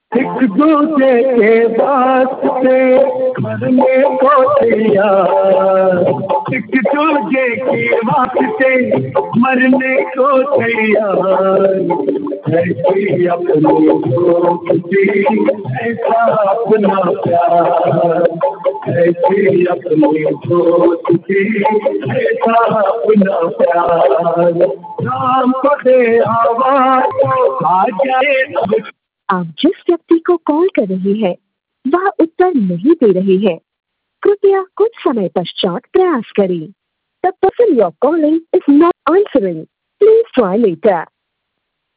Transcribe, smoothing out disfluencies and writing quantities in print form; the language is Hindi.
एक दूजे के वास्ते मरने को तैयार, एक दूजे के वास्ते मरने को तैयार, ऐसी अपनी दोस्ती ऐसा अपना प्यार, ऐसी अपनी दोस्ती ऐसा अपना प्यार, नाम को दे आवाज तो आ जाए अब। आप जिस व्यक्ति को कॉल कर रहे हैं वह उत्तर नहीं दे रहे हैं, कृपया कुछ समय पश्चात प्रयास करें। The person you are calling is not answering. Please try later.